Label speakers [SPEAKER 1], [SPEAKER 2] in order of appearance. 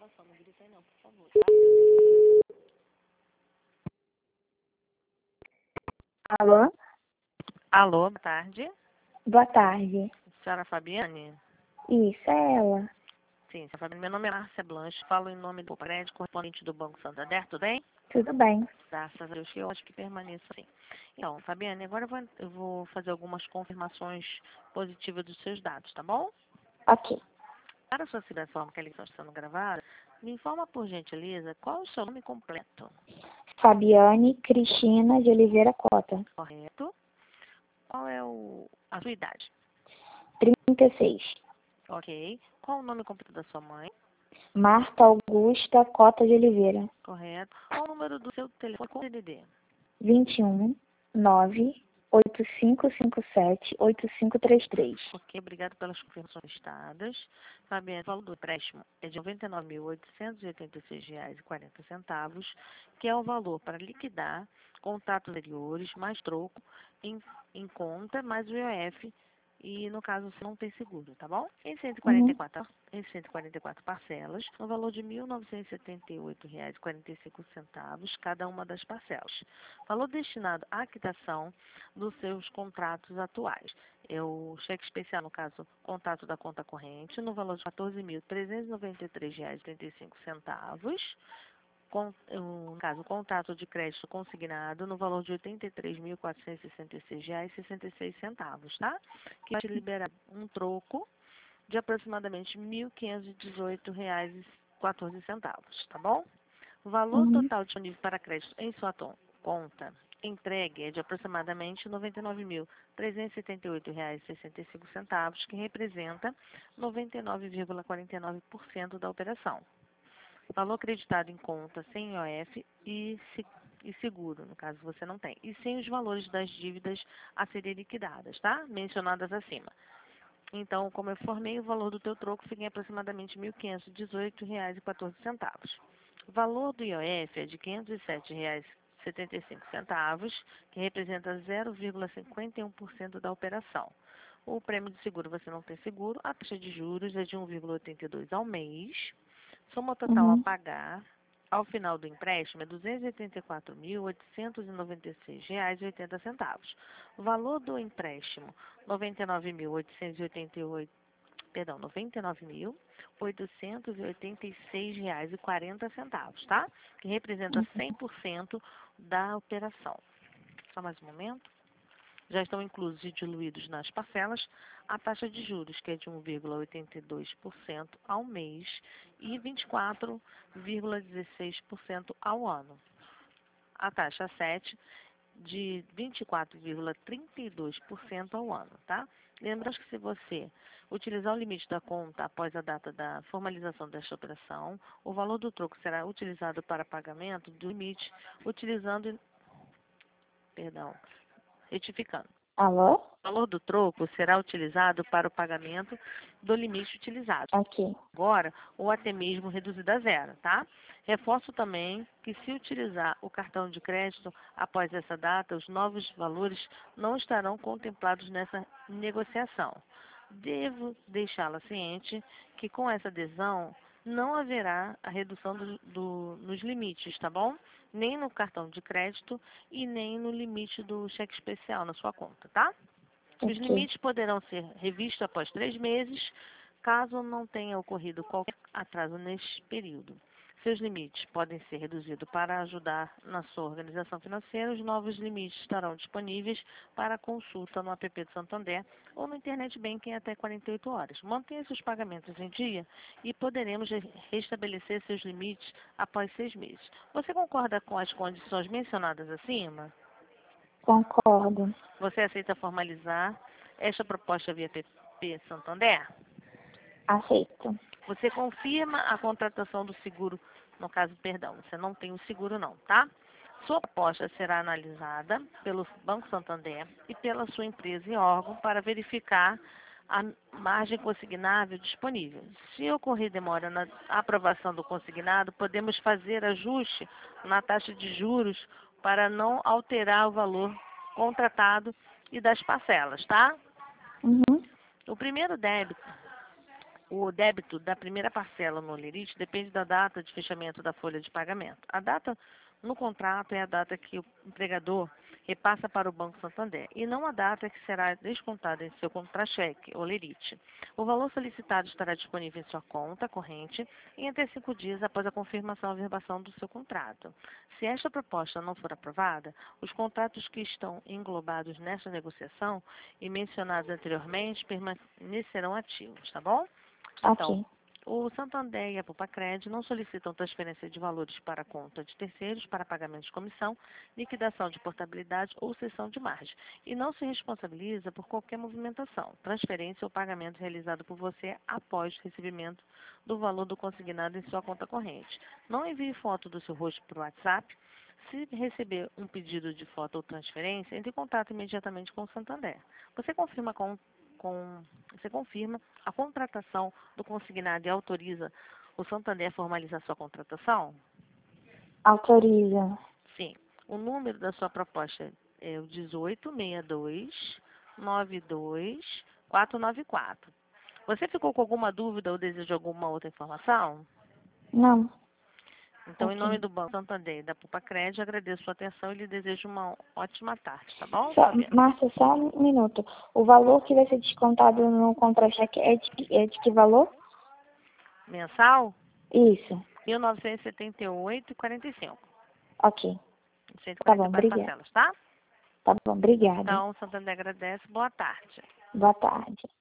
[SPEAKER 1] gravação, não grita aí não, por favor, tá?
[SPEAKER 2] Alô?
[SPEAKER 1] Alô, boa tarde.
[SPEAKER 2] Boa tarde.
[SPEAKER 1] Senhora Fabiane?
[SPEAKER 2] Isso, é ela.
[SPEAKER 1] Sim, senhora Fabiane, meu nome é Márcia Blanche, falo em nome do prédio correspondente do Banco Santander, tudo bem?
[SPEAKER 2] Tudo bem.
[SPEAKER 1] Graças a Deus, que eu acho que permaneça assim. Então, Fabiane, agora eu vou fazer algumas confirmações positivas dos seus dados, tá bom?
[SPEAKER 2] Ok.
[SPEAKER 1] Para a sua forma que a ligação está sendo gravada, me informa, por gentileza, qual é o seu nome completo,
[SPEAKER 2] Fabiane Cristina de Oliveira Cota.
[SPEAKER 1] correto? Qual é a sua idade?
[SPEAKER 2] 36.
[SPEAKER 1] Ok. Qual o nome completo da sua mãe?
[SPEAKER 2] Marta Augusta Cota de Oliveira.
[SPEAKER 1] Correto. Qual o número do seu telefone com DDD?
[SPEAKER 2] 21 9 8557 8533.
[SPEAKER 1] Ok, obrigado pelas confirmações listadas. Fabiana, o valor do empréstimo é de R$ 99.886,40, que é o valor para liquidar contratos anteriores, mais troco, em conta, mais o IOF, e no caso você não tem seguro, tá bom? Em 144 parcelas, no valor de R$ 1.978,45, cada uma das parcelas. Valor destinado à quitação dos seus contratos atuais. É o cheque especial, no caso, contato da conta corrente, no valor de R$ 14.393,35. No caso, contrato de crédito consignado, no valor de R$ 83.466,66, tá? Que vai te liberar um troco de aproximadamente R$ 1.518,14, tá bom? O valor total disponível para crédito em sua conta entregue é de aproximadamente R$ 99.378,65, que representa 99,49% da operação. Valor acreditado em conta sem IOF e seguro, no caso você não tem, e sem os valores das dívidas a serem liquidadas, tá? Mencionadas acima. Então, como eu informei, o valor do teu troco fica em aproximadamente R$ 1.518,14. O valor do IOF é de R$ 507,75, que representa 0,51% da operação. O prêmio de seguro você não tem seguro, a taxa de juros é de 1,82 ao mês. Soma total a pagar ao final do empréstimo é R$ 284.896,80. O valor do empréstimo, R$ 99.886,40, tá? Que representa 100% da operação. Só mais um momento. Já estão inclusos e diluídos nas parcelas a taxa de juros, que é de 1,82% ao mês e 24,16% ao ano. A taxa 7 de 24,32% ao ano, tá? Lembrando que se você utilizar o limite da conta após a data da formalização desta operação, o valor do troco será utilizado para pagamento do limite retificando.
[SPEAKER 2] Alô?
[SPEAKER 1] O valor do troco será utilizado para o pagamento do limite utilizado
[SPEAKER 2] Ok.
[SPEAKER 1] agora ou até mesmo reduzido a zero, tá? Reforço também que se utilizar o cartão de crédito após essa data, os novos valores não estarão contemplados nessa negociação. Devo deixá-la ciente que com essa adesão não haverá a redução nos limites, tá bom? Nem no cartão de crédito e nem no limite do cheque especial na sua conta, tá? Os
[SPEAKER 2] Ok.
[SPEAKER 1] limites poderão ser revistos após 3 meses, caso não tenha ocorrido qualquer atraso neste período. Seus limites podem ser reduzidos para ajudar na sua organização financeira. Os novos limites estarão disponíveis para consulta no app do Santander ou no Internet Banking até 48 horas. Mantenha seus pagamentos em dia e poderemos restabelecer seus limites após 6 meses. Você concorda com as condições mencionadas acima?
[SPEAKER 2] Concordo.
[SPEAKER 1] Você aceita formalizar esta proposta via PP Santander?
[SPEAKER 2] Aceito.
[SPEAKER 1] Você confirma a contratação do seguro, no caso, perdão, você não tem o seguro não, tá? Sua proposta será analisada pelo Banco Santander e pela sua empresa e órgão para verificar a margem consignável disponível. Se ocorrer demora na aprovação do consignado, podemos fazer ajuste na taxa de juros para não alterar o valor contratado e das parcelas, tá?
[SPEAKER 2] Uhum.
[SPEAKER 1] O primeiro débito O débito da primeira parcela no Olerite depende da data de fechamento da folha de pagamento. A data no contrato é a data que o empregador repassa para o Banco Santander e não a data que será descontada em seu contra-cheque, Olerite. O valor solicitado estará disponível em sua conta corrente em até 5 dias após a confirmação e averbação do seu contrato. Se esta proposta não for aprovada, os contratos que estão englobados nesta negociação e mencionados anteriormente permanecerão ativos, tá bom? Então,
[SPEAKER 2] Ok.
[SPEAKER 1] o Santander e a Pupacred não solicitam transferência de valores para a conta de terceiros para pagamento de comissão, liquidação de portabilidade ou cessão de margem e não se responsabiliza por qualquer movimentação, transferência ou pagamento realizado por você após o recebimento do valor do consignado em sua conta corrente. Não envie foto do seu rosto por WhatsApp. Se receber um pedido de foto ou transferência, entre em contato imediatamente com o Santander. Você confirma você confirma a contratação do consignado e autoriza o Santander a formalizar sua contratação?
[SPEAKER 2] Autoriza.
[SPEAKER 1] Sim. O número da sua proposta é o 1862-92-494. Você ficou com alguma dúvida ou deseja alguma outra informação?
[SPEAKER 2] Não.
[SPEAKER 1] Então, em nome
[SPEAKER 2] Ok.
[SPEAKER 1] do Banco Santander e da Pupacred, agradeço a sua atenção e lhe desejo uma ótima tarde, tá bom,
[SPEAKER 2] Só,
[SPEAKER 1] Fabiana?
[SPEAKER 2] Márcia, só um minuto. O valor que vai ser descontado no contra-cheque é de que valor?
[SPEAKER 1] Mensal?
[SPEAKER 2] Isso.
[SPEAKER 1] 1978,45.
[SPEAKER 2] Ok. Tá bom,
[SPEAKER 1] 144
[SPEAKER 2] obrigada.
[SPEAKER 1] parcelas, tá?
[SPEAKER 2] Tá bom, obrigada.
[SPEAKER 1] Então, o Santander agradece. Boa tarde.
[SPEAKER 2] Boa tarde.